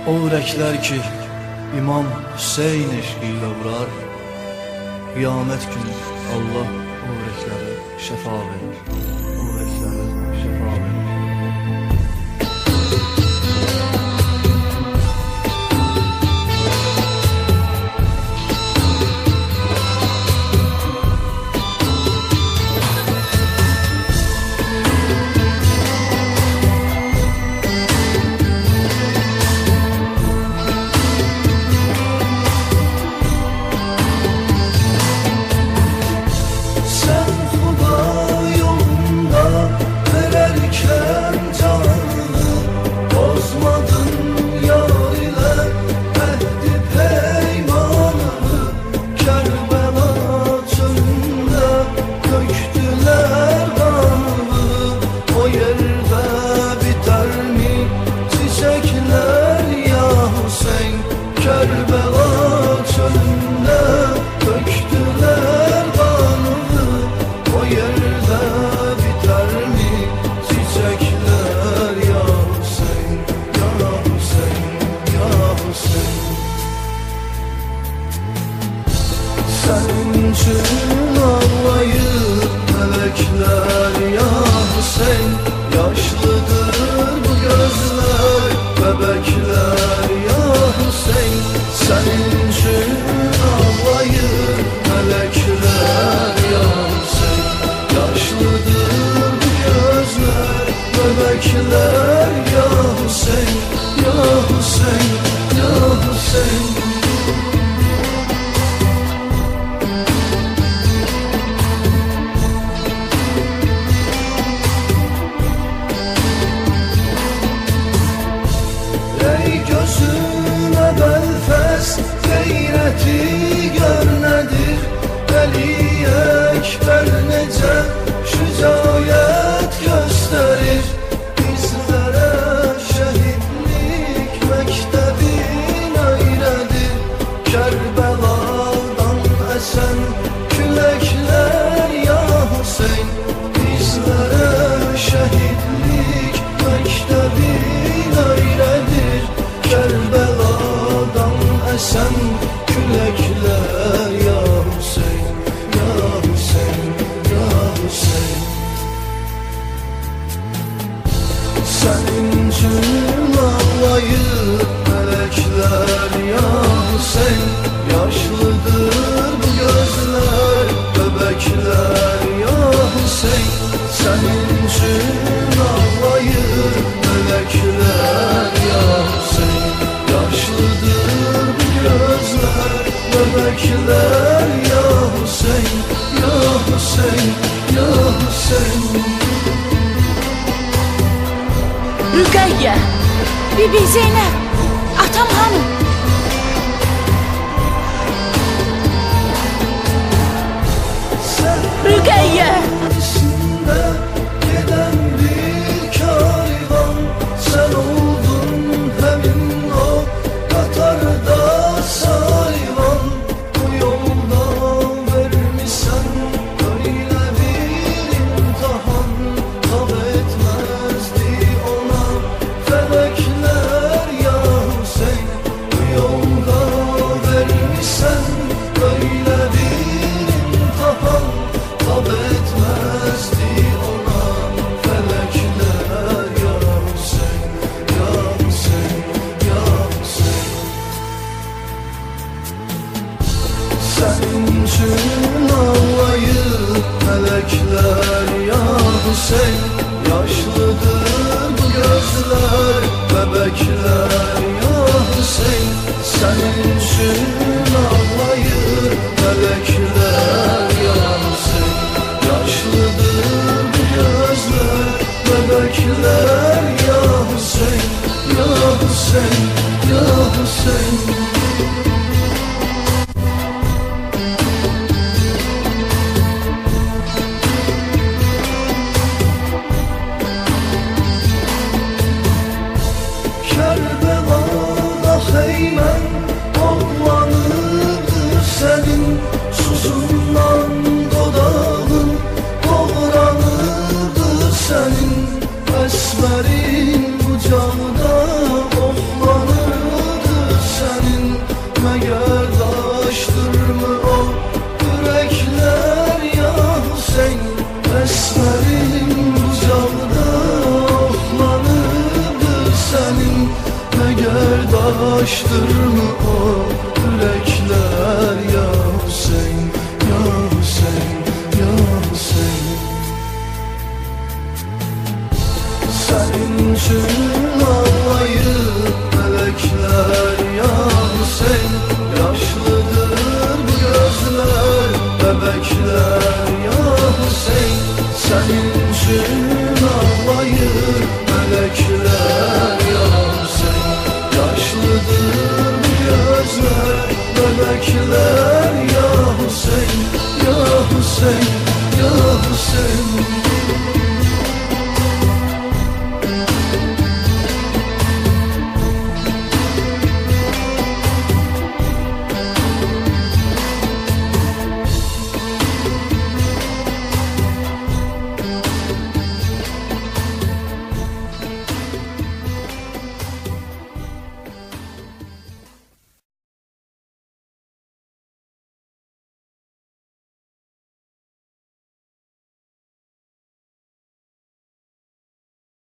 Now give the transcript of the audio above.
O ürəklər ki İmam Hüseyn eşqiyle vurar, qiyamət günü Allah o ürəkləri şəfa verir. O ürəkləri şəfa verir. Senin için ağlayır melekler ya Hüseyin. Yaşlıdır bu gözler, bebekler ya Hüseyin. Senin için ağlayır melekler ya Hüseyin. Yaşlıdır bu gözler, bebekler ya Hüseyin. Ya Hüseyin, ya Hüseyin. Gözüne belfes gayreti gör nedir? Veli Ekber nece şücaət gösterir? Bizlere şehitlik mektebin öyledir. Kerbeladan esen külekler ya Hüseyin. Bizlere şehitlik mektebin öyledir. Kerbeladan esen külekler ya Hüseyin, ya Hüseyin, ya Hüseyin. Senin için ağlayır melekler ya Hüseyin. Yaşlıdır bu gözler, bebekler ya Hüseyin. Senin için ağlayır melekler ya Hüseyin. Yaşlıdır bu gözler, bebekler ya Hüseyin. Ya Hüseyin, ya Hüseyin. Rükayye, Bibi Zeynep, atam hanım. Rükayye. Giden bir karivan, sen oldun hemin o Katar'da sayvan. Bu yolda vermişsen öyle bir imtihan, tab etmezdi ona felekler ya Hüseyin. Bu yolda vermişsen öyle bir imtihan, tab etmezdi ona felekler ya Hüseyin, ya Hüseyin, ya Hüseyin. Senin için ağlayır melekler ya Hüseyin. Yaşlıdır bu gözler, bebekler ya Hüseyin. Senin için ağlayır melekler ya Hüseyin. Yaşlıdır bu gözler, bebekler ya Hüseyin. Ya Hüseyin, ya Hüseyin. Kerbela'da heymen toplanırdı senin. Susundan dodağın doğranırdı senin. Esmerin kucağında oklanırdı Barıştır mı o yürekler ya Hüseyin, ya Hüseyin, ya Hüseyin. Senin için ağlayır melekler ya Hüseyin. Yaşlıdır bu gözler, bebekler ya Hüseyin. Senin için ağlayır melekler